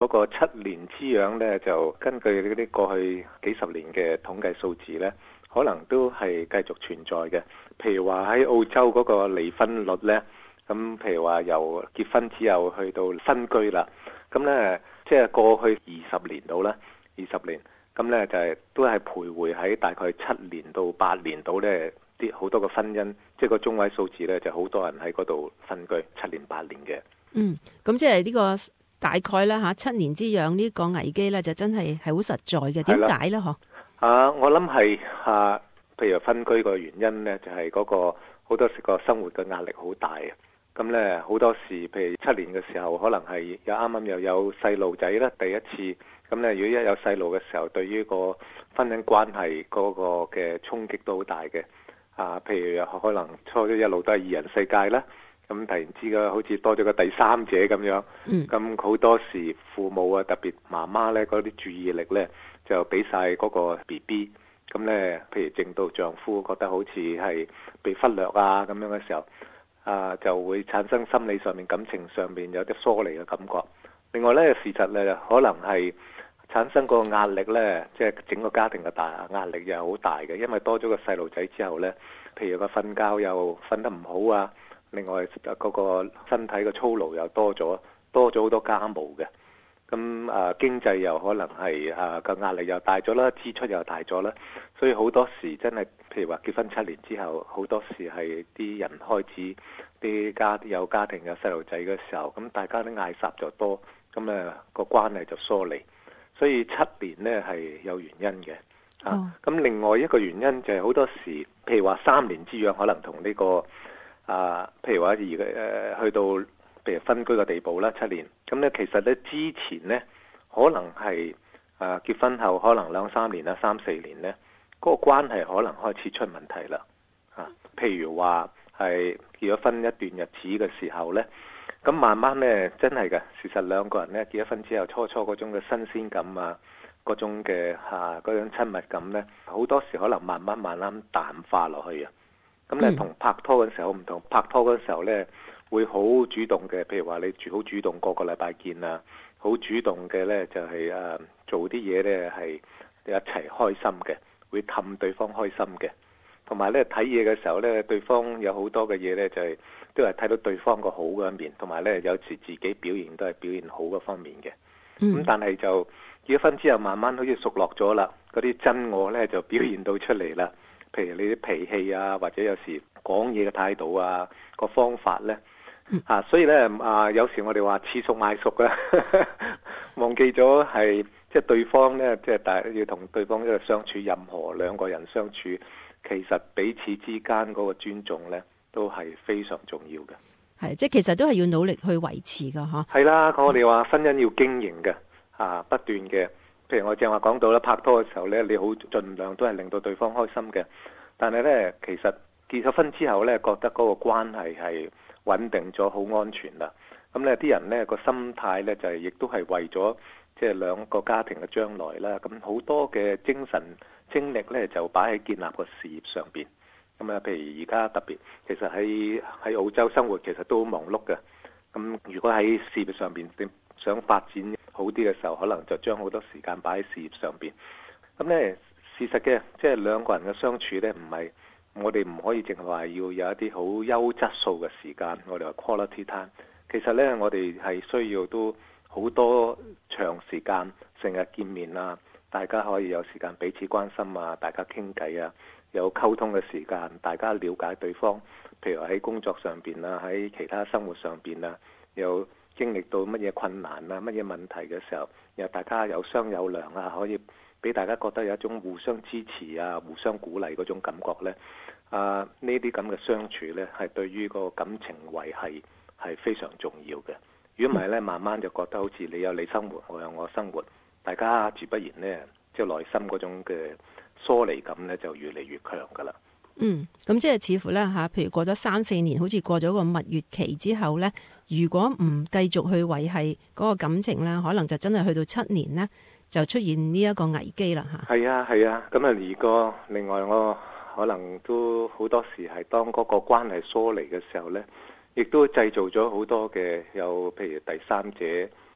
嗰個7年之癢呢，就根據嗰啲過去幾十年嘅統計數字呢，可能都係繼續存在嘅。譬如話喺澳洲嗰個離婚率呢，咁譬如話由結婚之後去到分居啦，咁呢，即係過去20年到啦，20年，咁呢就係都係徘徊喺大概7年到8年到呢，啲好多個婚姻，即係個中位數字呢，就好多人喺嗰度分居7年8年嘅。 咁即係呢個大概啦嚇，7年之癢呢個危機呢，就真係好實在嘅。點解呢？ 我諗係譬如分居個原因呢，就係嗰個好多時個生活嘅壓力好大啊。咁呢，好多時，譬如7年嘅時候，可能係啱啱又有細路仔啦，第一次。咁呢，如果一有細路嘅時候，對於個婚姻關係嗰個嘅衝擊都好大嘅。譬如可能初一路都係2人世界啦。咁突然之間好似多咗個第三者咁樣，咁好多時父母啊，特別媽媽呢，嗰啲注意力呢，就俾晒嗰個 BB， 咁呢，譬如正到丈夫覺得好似係被忽略啊咁樣嘅時候，就會產生心理上面、感情上面有啲疏離嘅感覺。另外呢，事實呢，可能係產生個壓力呢，即係整個家庭嘅大壓力又係好大嘅，因為多咗個細路仔之後呢，譬如個瞓覺又瞓得唔好啊。另外嗰個身體嘅操勞又多咗好多家務嘅，咁經濟又可能係個壓力又大咗啦，支出又大咗啦，所以好多時真係譬如話結婚7年之後，好多時係啲人開始有家庭有細路仔嘅時候，咁大家啲嗌霎就多，咁個關係就疏離，所以7年呢係有原因嘅。咁另外一個原因就係好多時，譬如話3年之癢可能同呢個。譬如話去到譬如分居嘅地步啦，7年，咁呢其實呢之前呢可能係結婚後可能2-3年啦，3-4年呢嗰個關係可能開始出問題啦。譬如話係結咗婚一段日子嘅時候呢，咁慢慢呢真係嘅，事實兩個人呢結咗婚之後，初嗰種嘅新鮮感啊，嗰種嘅嗰種親密感呢，好多時可能慢慢淡化落去啊。咁咧同拍拖嘅時候唔同，拍拖嘅時候咧會好主動嘅，譬如話你好主動個禮拜見啊，好主動嘅咧就係做啲嘢咧係一齊開心嘅，會氹對方開心嘅，同埋咧睇嘢嘅時候咧，對方有好多嘅嘢咧就係都係睇到對方個好嘅一面，同埋咧有時自己表現都係表現好嘅方面嘅。咁但係就結咗婚之後，慢慢好似熟落咗啦，嗰啲真我咧就表現到出嚟啦。譬如你啲脾氣啊，或者有時講嘢嘅態度啊，個方法呢，所以呢，有時我哋話恃熟賣熟啊，忘記咗係即係對方呢，即係要同對方一個相處，任何兩個人相處，其實彼此之間嗰個尊重呢，都係非常重要嘅。 係，即係其實都係要努力去維持噶，嗬。係啦，我哋話婚姻要經營嘅，不斷嘅。譬如我正話講到啦，拍拖嘅時候呢，你好盡量都係令到對方開心嘅。但係呢，其實結咗婚之後呢，覺得嗰個關係係穩定咗，好安全啦。咁呢啲人呢個心態呢，就係亦都係為咗即係兩個家庭嘅將來啦。咁好多嘅精神精力呢，就擺喺建立個事業上邊。咁譬如而家特別，其實喺澳洲生活其實都好忙碌嘅。咁如果喺事業上邊想發展好啲嘅時候，可能就將好多時間擺喺事業上邊。咁呢，事實嘅，即係兩個人嘅相處呢，唔係我哋唔可以淨係話要有一啲好優質素嘅時間，我哋話 quality time。其實呢，我哋係需要都好多長時間成日見面啊，大家可以有時間彼此關心啊，大家傾偈啊，有溝通嘅時間，大家了解對方。譬如喺工作上邊啊，喺其他生活上邊啊，有經歷到乜嘢困難啊，乜嘢問題嘅時候，又大家有商有量啊，可以俾大家覺得有一種互相支持啊、互相鼓勵嗰種感覺呢。呢啲咁嘅相處呢，係對於個感情維繫係非常重要嘅。如果唔係呢，慢慢就覺得好似你有你生活，我有我生活，大家自不然呢，即係內心嗰種嘅疏離感呢，就越嚟越強噶啦。 咁即係似乎咧吓，譬如過咗3-4年，好似過咗個蜜月期之後咧，如果唔繼續去維繫嗰個感情咧，可能就真係去到7年咧，就出現呢一個危機啦吓。 係啊，咁啊另外我可能都好多時係當嗰個關係疏離嘅時候咧，亦都製造咗好多嘅有譬如第三者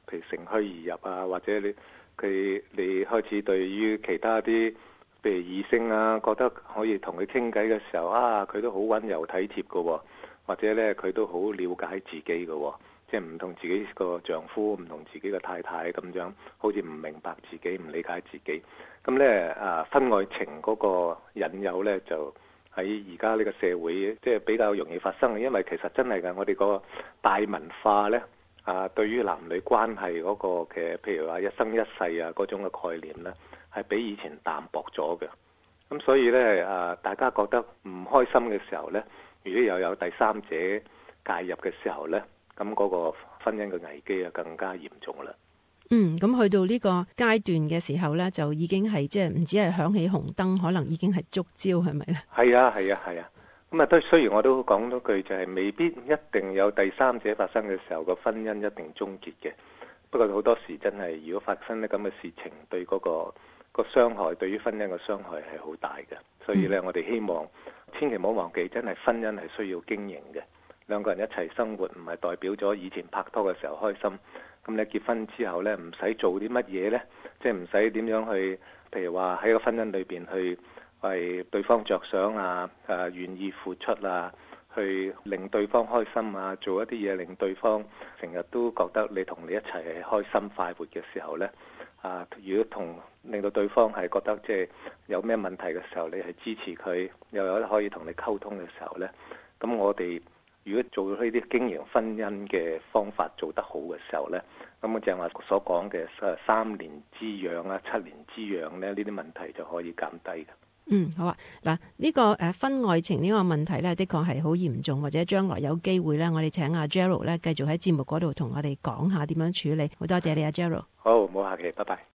譬如乘虛而入啊，或者你開始對於其他啲譬如異性啊，覺得可以同佢傾偈嘅時候啊，佢都好溫柔體貼嘅喎，或者呢，佢都好了解自己嘅喎，即係唔同自己個丈夫，唔同自己嘅太太咁樣，好似唔明白自己，唔理解自己。咁呢，婚外情嗰個引誘呢，就喺而家呢個社會即係比較容易發生嘅，因為其實真係㗎，我哋個大文化呢，對於男女關係嗰個嘅，譬如話一生一世啊嗰種嘅概念呢，係比以前淡薄咗嘅。咁所以呢，大家覺得唔開心嘅時候呢，如果又有第三者介入嘅時候呢，咁嗰個婚姻嘅危機啊更加嚴重啦。 咁去到呢個階段嘅時候呢，就已經係即係唔止係響起紅燈，可能已經係觸礁，係咪呢？係啊。咁雖然我都講咗句，就係未必一定有第三者發生嘅時候個婚姻一定終結嘅。不過好多時真係，如果發生啲咁嘅事情，對嗰個傷害，對於婚姻嘅傷害係好大嘅。所以呢，我哋希望千祈唔好忘記，真係婚姻係需要經營嘅。兩個人一齊生活唔係代表咗以前拍拖嘅時候開心。咁你結婚之後呢，唔使做啲乜嘢呢？即係唔使點樣去，譬如話喺個婚姻裏邊去為對方着想啊，願意付出啊，去令對方開心啊，做一啲嘢令對方成日都覺得你同你一齊係開心快活嘅時候呢，如果令到對方係覺得即係有咩問題嘅時候，你係支持佢，又有可以同你溝通嘅時候呢，咁我哋如果做呢啲經營婚姻嘅方法做得好嘅時候呢，咁我正話所講嘅3年之癢啊、7年之癢呢，呢啲問題就可以減低嘅。 好啊。嗱，呢個婚外情呢個問題呢，的確係好嚴重，或者將來有機會呢，我哋請阿 Gerald 呢繼續喺節目嗰度同我哋講下點樣處理。好多謝你啊 Gerald。 好，唔好客氣，拜拜。